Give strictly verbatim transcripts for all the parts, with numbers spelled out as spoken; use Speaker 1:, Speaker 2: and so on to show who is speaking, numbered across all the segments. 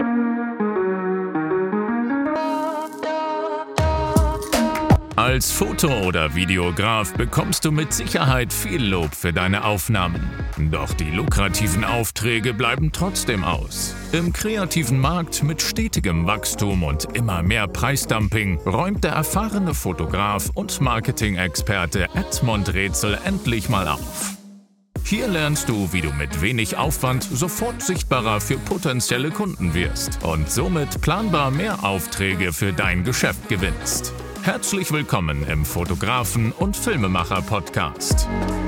Speaker 1: Als Foto- oder Videograf bekommst du mit Sicherheit viel Lob für deine Aufnahmen. Doch die lukrativen Aufträge bleiben trotzdem aus. Im kreativen Markt mit stetigem Wachstum und immer mehr Preisdumping räumt der erfahrene Fotograf und Marketing-Experte Edmund Rätsel endlich mal auf. Hier lernst du, wie du mit wenig Aufwand sofort sichtbarer für potenzielle Kunden wirst und somit planbar mehr Aufträge für dein Geschäft gewinnst. Herzlich willkommen im Fotografen- und Filmemacher-Podcast.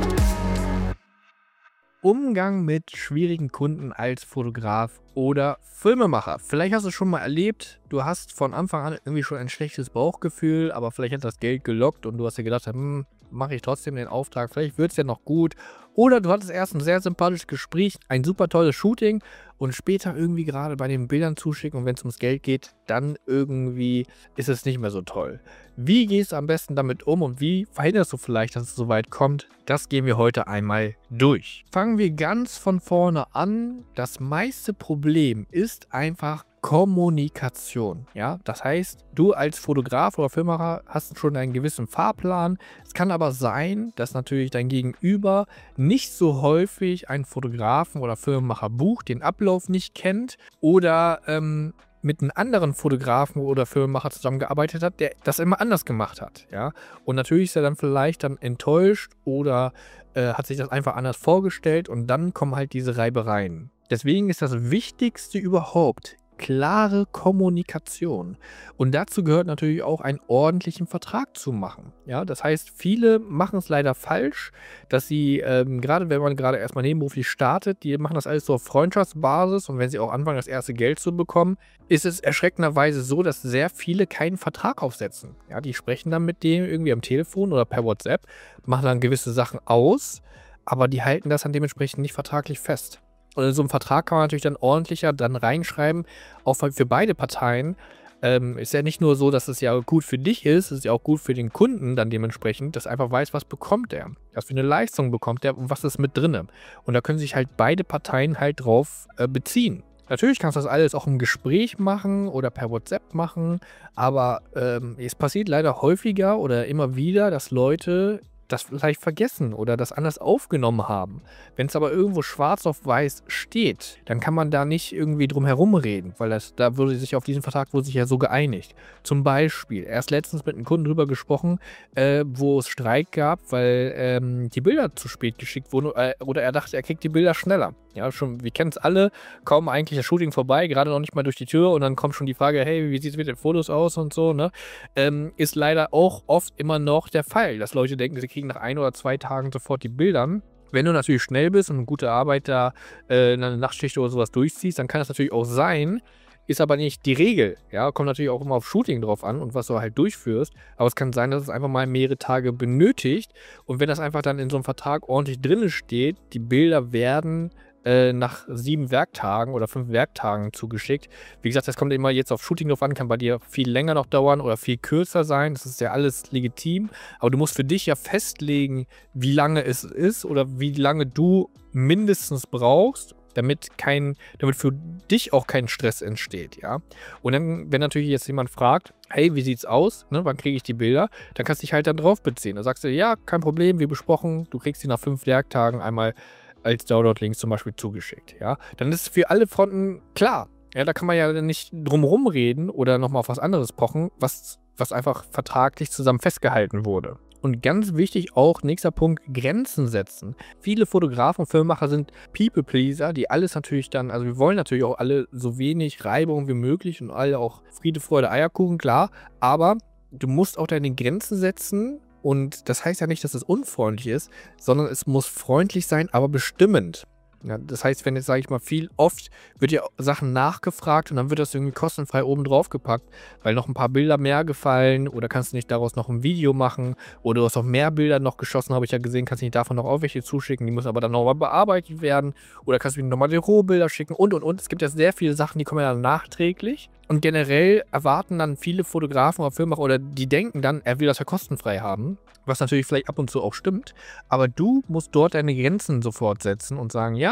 Speaker 2: Umgang mit schwierigen Kunden als Fotograf oder Filmemacher. Vielleicht hast du es schon mal erlebt, du hast von Anfang an irgendwie schon ein schlechtes Bauchgefühl, aber vielleicht hat das Geld gelockt und du hast dir gedacht, hm, mache ich trotzdem den Auftrag, vielleicht wird es ja noch gut. Oder du hattest erst ein sehr sympathisches Gespräch, ein super tolles Shooting und später irgendwie gerade bei den Bildern zuschicken und wenn es ums Geld geht, dann irgendwie ist es nicht mehr so toll. Wie gehst du am besten damit um und wie verhinderst du vielleicht, dass es so weit kommt? Das gehen wir heute einmal durch. Fangen wir ganz von vorne an. Das meiste Problem ist einfach Kommunikation. Ja? Das heißt, du als Fotograf oder Filmemacher hast schon einen gewissen Fahrplan. Es kann aber sein, dass natürlich dein Gegenüber nicht so häufig einen Fotografen oder Filmemacher bucht, den Ablauf nicht kennt oder ähm, mit einem anderen Fotografen oder Filmemacher zusammengearbeitet hat, der das immer anders gemacht hat. Ja? Und natürlich ist er dann vielleicht dann enttäuscht oder äh, hat sich das einfach anders vorgestellt und dann kommen halt diese Reibereien. Deswegen ist das Wichtigste überhaupt klare Kommunikation. Und dazu gehört natürlich auch einen ordentlichen Vertrag zu machen. Ja, das heißt, viele machen es leider falsch, dass sie, ähm, gerade wenn man gerade erstmal nebenberuflich startet, die machen das alles so auf Freundschaftsbasis und wenn sie auch anfangen, das erste Geld zu bekommen, ist es erschreckenderweise so, dass sehr viele keinen Vertrag aufsetzen. Ja, die sprechen dann mit dem irgendwie am Telefon oder per WhatsApp, machen dann gewisse Sachen aus, aber die halten das dann dementsprechend nicht vertraglich fest. Und in so einem Vertrag kann man natürlich dann ordentlicher dann reinschreiben, auch für beide Parteien. Ähm, ist ja nicht nur so, dass es ja gut für dich ist, es ist ja auch gut für den Kunden dann dementsprechend, dass er einfach weiß, was bekommt er, was für eine Leistung bekommt er und was ist mit drin. Und da können sich halt beide Parteien halt drauf äh, beziehen. Natürlich kannst du das alles auch im Gespräch machen oder per WhatsApp machen, aber ähm, es passiert leider häufiger oder immer wieder, dass Leute das vielleicht vergessen oder das anders aufgenommen haben. Wenn es aber irgendwo schwarz auf weiß steht, dann kann man da nicht irgendwie drum herum reden, weil das, da würde sich auf diesen Vertrag wurde sich ja so geeinigt. Zum Beispiel, erst letztens mit einem Kunden drüber gesprochen, äh, wo es Streik gab, weil ähm, die Bilder zu spät geschickt wurden äh, oder er dachte, er kriegt die Bilder schneller. Ja, schon, wir kennen es alle, kaum eigentlich das Shooting vorbei, gerade noch nicht mal durch die Tür und dann kommt schon die Frage, hey, wie sieht es mit den Fotos aus und so, ne? Ähm, ist leider auch oft immer noch der Fall, dass Leute denken, sie kriegen nach ein oder zwei Tagen sofort die Bilder. Wenn du natürlich schnell bist und eine gute Arbeit da, äh, eine Nachtschicht oder sowas durchziehst, dann kann das natürlich auch sein, ist aber nicht die Regel. Ja, kommt natürlich auch immer auf Shooting drauf an und was du halt durchführst. Aber es kann sein, dass es einfach mal mehrere Tage benötigt. Und wenn das einfach dann in so einem Vertrag ordentlich drin steht, die Bilder werden äh, nach sieben Werktagen oder fünf Werktagen zugeschickt. Wie gesagt, das kommt immer jetzt auf Shooting drauf an, kann bei dir viel länger noch dauern oder viel kürzer sein. Das ist ja alles legitim. Aber du musst für dich ja festlegen, wie lange es ist oder wie lange du mindestens brauchst, damit kein, damit für dich auch kein Stress entsteht, ja. Und dann, wenn natürlich jetzt jemand fragt, hey, wie sieht's aus, ne, wann kriege ich die Bilder, dann kannst du dich halt dann drauf beziehen. Da sagst du, ja, kein Problem, wie besprochen, du kriegst sie nach fünf Werktagen einmal als Download-Links zum Beispiel zugeschickt, ja. Dann ist es für alle Fronten klar. Ja, da kann man ja nicht drumherum reden oder nochmal auf was anderes pochen, was, was einfach vertraglich zusammen festgehalten wurde. Und ganz wichtig auch, nächster Punkt, Grenzen setzen. Viele Fotografen und Filmemacher sind People-Pleaser, die alles natürlich dann, also wir wollen natürlich auch alle so wenig Reibung wie möglich und alle auch Friede, Freude, Eierkuchen, klar. Aber du musst auch deine Grenzen setzen und das heißt ja nicht, dass es unfreundlich ist, sondern es muss freundlich sein, aber bestimmend. Ja, das heißt, wenn jetzt, sage ich mal, viel, oft wird ja Sachen nachgefragt und dann wird das irgendwie kostenfrei oben drauf gepackt, weil noch ein paar Bilder mehr gefallen oder kannst du nicht daraus noch ein Video machen oder du hast noch mehr Bilder noch geschossen, habe ich ja gesehen, kannst du nicht davon noch auch welche zuschicken, die müssen aber dann nochmal bearbeitet werden oder kannst du mir nochmal die Rohbilder schicken und und und. Es gibt ja sehr viele Sachen, die kommen ja dann nachträglich und generell erwarten dann viele Fotografen oder Filmemacher oder die denken dann, er will das ja kostenfrei haben, was natürlich vielleicht ab und zu auch stimmt, aber du musst dort deine Grenzen sofort setzen und sagen, ja,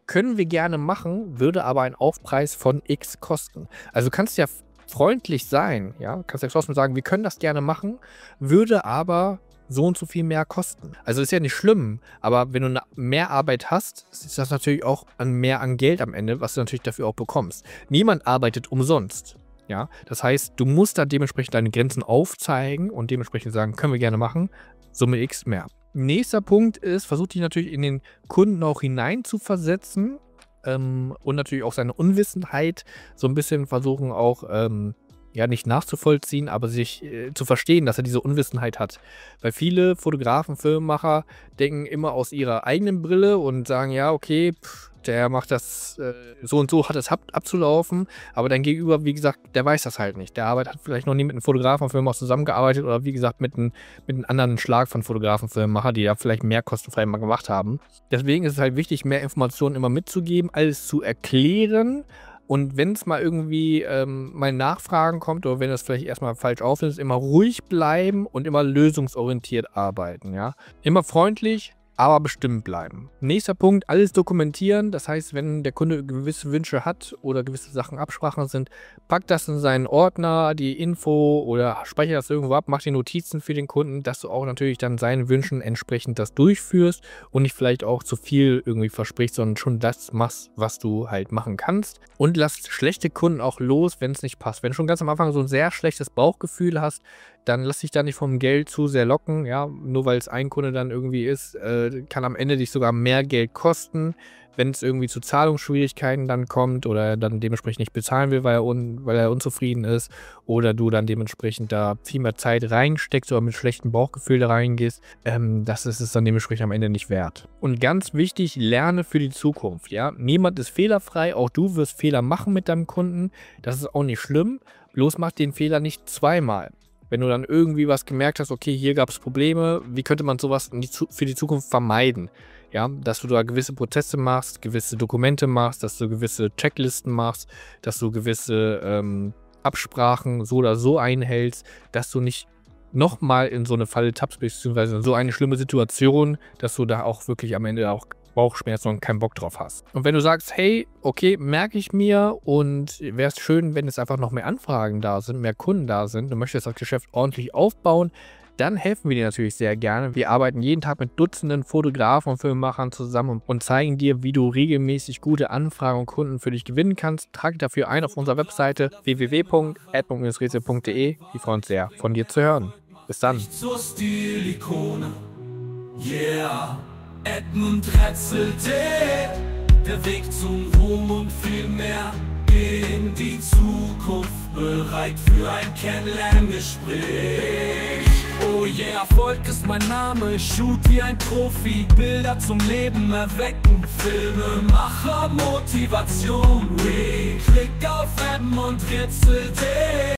Speaker 2: können wir gerne machen, würde aber einen Aufpreis von X kosten. Also du kannst ja freundlich sein, ja, kannst ja trotzdem sagen, wir können das gerne machen, würde aber so und so viel mehr kosten. Also ist ja nicht schlimm, aber wenn du mehr Arbeit hast, ist das natürlich auch an mehr an Geld am Ende, was du natürlich dafür auch bekommst. Niemand arbeitet umsonst. Ja, das heißt, du musst da dementsprechend deine Grenzen aufzeigen und dementsprechend sagen, können wir gerne machen, Summe X mehr. Nächster Punkt ist, versuch dich natürlich in den Kunden auch hinein zu versetzen ähm, und natürlich auch seine Unwissenheit so ein bisschen versuchen auch, ähm, ja, nicht nachzuvollziehen, aber sich äh, zu verstehen, dass er diese Unwissenheit hat. Weil viele Fotografen, Filmemacher denken immer aus ihrer eigenen Brille und sagen, ja, okay, pff, der macht das, äh, so und so hat es ab, abzulaufen, aber dein Gegenüber, wie gesagt, der weiß das halt nicht. Der arbeitet, hat vielleicht noch nie mit einem Fotografen, Filmemacher zusammengearbeitet oder wie gesagt mit, ein, mit einem anderen Schlag von Fotografen, Filmemacher, die ja vielleicht mehr kostenfrei mal gemacht haben. Deswegen ist es halt wichtig, mehr Informationen immer mitzugeben, alles zu erklären. Und wenn es mal irgendwie ähm, mal Nachfragen kommt oder wenn es vielleicht erstmal falsch aufnimmt, immer ruhig bleiben und immer lösungsorientiert arbeiten. Ja? Immer freundlich, aber bestimmt bleiben. Nächster Punkt, alles dokumentieren. Das heißt, wenn der Kunde gewisse Wünsche hat oder gewisse Sachen Absprachen sind, pack das in seinen Ordner, die Info oder speichere das irgendwo ab, mach die Notizen für den Kunden, dass du auch natürlich dann seinen Wünschen entsprechend das durchführst und nicht vielleicht auch zu viel irgendwie versprichst, sondern schon das machst, was du halt machen kannst. Und lass schlechte Kunden auch los, wenn es nicht passt. Wenn du schon ganz am Anfang so ein sehr schlechtes Bauchgefühl hast, dann lass dich da nicht vom Geld zu sehr locken, ja, nur weil es ein Kunde dann irgendwie ist, äh, kann am Ende dich sogar mehr Geld kosten, wenn es irgendwie zu Zahlungsschwierigkeiten dann kommt oder er dann dementsprechend nicht bezahlen will, weil er, un, weil er unzufrieden ist oder du dann dementsprechend da viel mehr Zeit reinsteckst oder mit schlechtem Bauchgefühl da reingehst, ähm, das ist es dann dementsprechend am Ende nicht wert. Und ganz wichtig, lerne für die Zukunft, ja, niemand ist fehlerfrei, auch du wirst Fehler machen mit deinem Kunden, das ist auch nicht schlimm, bloß mach den Fehler nicht zweimal. Wenn du dann irgendwie was gemerkt hast, okay, hier gab es Probleme, wie könnte man sowas für die Zukunft vermeiden? Ja, dass du da gewisse Prozesse machst, gewisse Dokumente machst, dass du gewisse Checklisten machst, dass du gewisse ähm, Absprachen so oder so einhältst, dass du nicht nochmal in so eine Falle tappst, beziehungsweise in so eine schlimme Situation, dass du da auch wirklich am Ende auch Bauchschmerzen und keinen Bock drauf hast. Und wenn du sagst, hey, okay, merke ich mir und wäre es schön, wenn es einfach noch mehr Anfragen da sind, mehr Kunden da sind, du möchtest das Geschäft ordentlich aufbauen, dann helfen wir dir natürlich sehr gerne. Wir arbeiten jeden Tag mit Dutzenden Fotografen und Filmemachern zusammen und zeigen dir, wie du regelmäßig gute Anfragen und Kunden für dich gewinnen kannst. Trag dafür ein auf unserer Webseite w w w punkt edmund rätsel punkt de. Wir freuen uns sehr, von dir zu hören. Bis dann.
Speaker 3: Zur Stilikone. Yeah. Edmund Rätsel, der Weg zum Ruhm und viel mehr in die Zukunft, bereit für ein Kennenlerngespräch. Oh yeah, Erfolg ist mein Name, ich shoot wie ein Profi, Bilder zum Leben erwecken, Filmemacher, Motivation, we klick auf Edmund Rätsel.